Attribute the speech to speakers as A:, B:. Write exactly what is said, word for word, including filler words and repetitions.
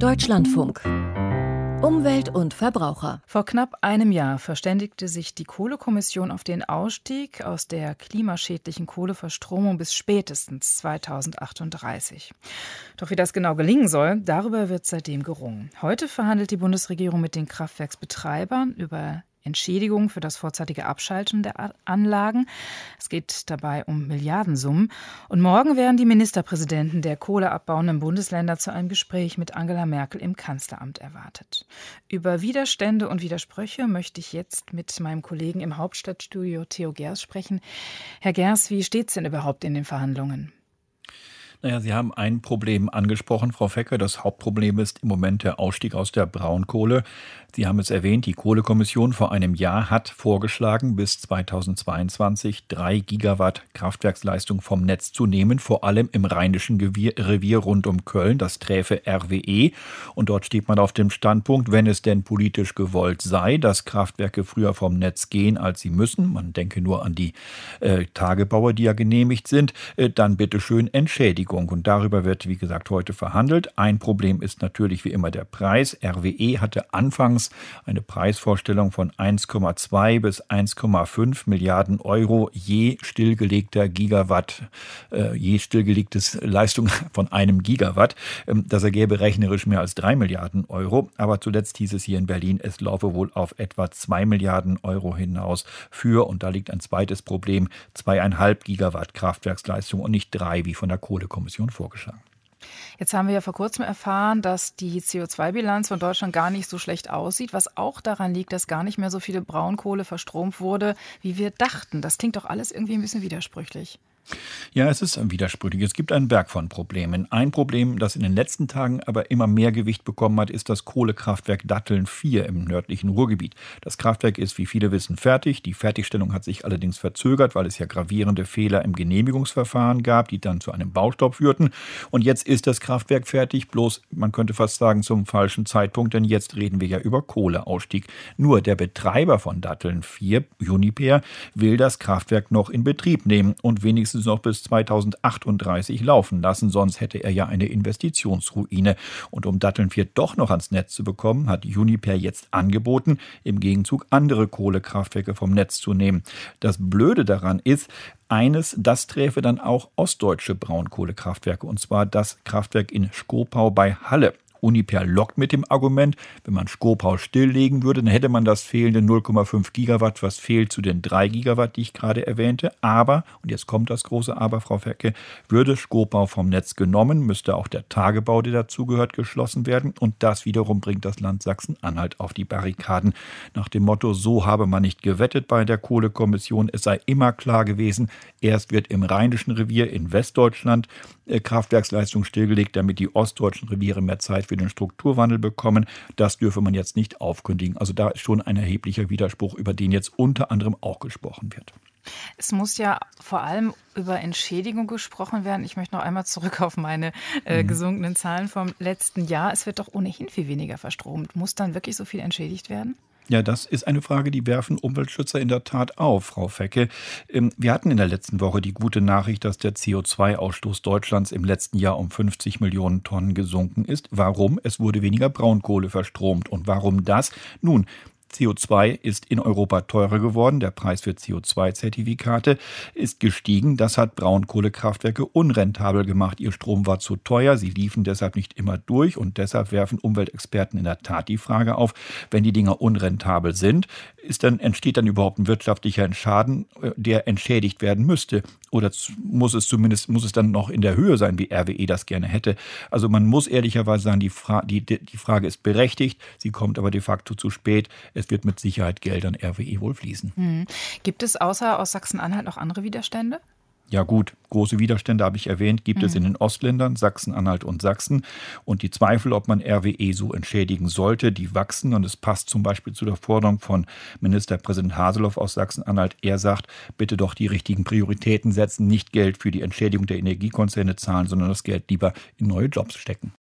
A: Deutschlandfunk. Umwelt und Verbraucher.
B: Vor knapp einem Jahr verständigte sich die Kohlekommission auf den Ausstieg aus der klimaschädlichen Kohleverstromung bis spätestens zweitausendachtunddreißig. Doch wie das genau gelingen soll, darüber wird seitdem gerungen. Heute verhandelt die Bundesregierung mit den Kraftwerksbetreibern über Entschädigung für das vorzeitige Abschalten der Anlagen. Es geht dabei um Milliardensummen. Und morgen werden die Ministerpräsidenten der kohleabbauenden Bundesländer zu einem Gespräch mit Angela Merkel im Kanzleramt erwartet. Über Widerstände und Widersprüche möchte ich jetzt mit meinem Kollegen im Hauptstadtstudio Theo Gers sprechen. Herr Gers, wie steht es denn überhaupt in den Verhandlungen?
C: Naja, Sie haben ein Problem angesprochen, Frau Fecke. Das Hauptproblem ist im Moment der Ausstieg aus der Braunkohle. Sie haben es erwähnt, die Kohlekommission vor einem Jahr hat vorgeschlagen, bis zweitausendzweiundzwanzig drei Gigawatt Kraftwerksleistung vom Netz zu nehmen, vor allem im Rheinischen Revier rund um Köln, das träfe R W E. Und dort steht man auf dem Standpunkt, wenn es denn politisch gewollt sei, dass Kraftwerke früher vom Netz gehen, als sie müssen, man denke nur an die äh, Tagebaue, die ja genehmigt sind, äh, dann bitteschön Entschädigung. Und darüber wird, wie gesagt, heute verhandelt. Ein Problem ist natürlich wie immer der Preis. R W E hatte anfangs eine Preisvorstellung von eins Komma zwei bis eins Komma fünf Milliarden Euro je stillgelegter Gigawatt, äh, je stillgelegtes Leistung von einem Gigawatt. Ähm, das ergäbe rechnerisch mehr als drei Milliarden Euro. Aber zuletzt hieß es hier in Berlin, es laufe wohl auf etwa zwei Milliarden Euro hinaus für, und da liegt ein zweites Problem, zweieinhalb Gigawatt Kraftwerksleistung und nicht drei, wie von der Kohlekommission vorgeschlagen.
B: Jetzt haben wir ja vor kurzem erfahren, dass die C O zwei Bilanz von Deutschland gar nicht so schlecht aussieht, was auch daran liegt, dass gar nicht mehr so viele Braunkohle verstromt wurde, wie wir dachten. Das klingt doch alles irgendwie ein bisschen widersprüchlich.
C: Ja, es ist widersprüchlich. Es gibt einen Berg von Problemen. Ein Problem, das in den letzten Tagen aber immer mehr Gewicht bekommen hat, ist das Kohlekraftwerk Datteln vier im nördlichen Ruhrgebiet. Das Kraftwerk ist, wie viele wissen, fertig. Die Fertigstellung hat sich allerdings verzögert, weil es ja gravierende Fehler im Genehmigungsverfahren gab, die dann zu einem Baustopp führten. Und jetzt ist das Kraftwerk fertig, bloß, man könnte fast sagen, zum falschen Zeitpunkt, denn jetzt reden wir ja über Kohleausstieg. Nur der Betreiber von Datteln vier, Uniper, will das Kraftwerk noch in Betrieb nehmen und wenigstens noch bis zweitausendachtunddreißig laufen lassen, sonst hätte er ja eine Investitionsruine. Und um Datteln vier doch noch ans Netz zu bekommen, hat Uniper jetzt angeboten, im Gegenzug andere Kohlekraftwerke vom Netz zu nehmen. Das Blöde daran ist, eines, das träfe dann auch ostdeutsche Braunkohlekraftwerke, und zwar das Kraftwerk in Schkopau bei Halle. Uniper lockt mit dem Argument, wenn man Schkopau stilllegen würde, dann hätte man das fehlende null Komma fünf Gigawatt, was fehlt zu den drei Gigawatt, die ich gerade erwähnte. Aber, und jetzt kommt das große Aber, Frau Fecke, würde Schkopau vom Netz genommen, müsste auch der Tagebau, der dazugehört, geschlossen werden. Und das wiederum bringt das Land Sachsen-Anhalt auf die Barrikaden. Nach dem Motto, so habe man nicht gewettet bei der Kohlekommission. Es sei immer klar gewesen, erst wird im Rheinischen Revier in Westdeutschland äh, Kraftwerksleistung stillgelegt, damit die ostdeutschen Reviere mehr Zeit für den Strukturwandel bekommen. Das dürfe man jetzt nicht aufkündigen. Also da ist schon ein erheblicher Widerspruch, über den jetzt unter anderem auch gesprochen wird.
B: Es muss ja vor allem über Entschädigung gesprochen werden. Ich möchte noch einmal zurück auf meine äh, gesunkenen Zahlen vom letzten Jahr. Es wird doch ohnehin viel weniger verstromt. Muss dann wirklich so viel entschädigt werden?
C: Ja, das ist eine Frage, die werfen Umweltschützer in der Tat auf, Frau Fecke. Wir hatten in der letzten Woche die gute Nachricht, dass der C O zwei Ausstoß Deutschlands im letzten Jahr um fünfzig Millionen Tonnen gesunken ist. Warum? Es wurde weniger Braunkohle verstromt. Und warum das? Nun, C O zwei ist in Europa teurer geworden. Der Preis für C O zwei Zertifikate ist gestiegen. Das hat Braunkohlekraftwerke unrentabel gemacht. Ihr Strom war zu teuer. Sie liefen deshalb nicht immer durch. Und deshalb werfen Umweltexperten in der Tat die Frage auf, wenn die Dinger unrentabel sind, ist dann, entsteht dann überhaupt ein wirtschaftlicher Schaden, der entschädigt werden müsste? Oder muss es zumindest, muss es dann noch in der Höhe sein, wie R W E das gerne hätte? Also man muss ehrlicherweise sagen, die, Fra- die, die Frage ist berechtigt. Sie kommt aber de facto zu spät. Es wird mit Sicherheit Geld an R W E wohl fließen.
B: Hm. Gibt es außer aus Sachsen-Anhalt noch andere Widerstände?
C: Ja gut, große Widerstände habe ich erwähnt, gibt mhm. es in den Ostländern, Sachsen-Anhalt und Sachsen. Und die Zweifel, ob man R W E so entschädigen sollte, die wachsen. Und es passt zum Beispiel zu der Forderung von Ministerpräsident Haseloff aus Sachsen-Anhalt. Er sagt, bitte doch die richtigen Prioritäten setzen, nicht Geld für die Entschädigung der Energiekonzerne zahlen, sondern das Geld lieber in neue Jobs stecken.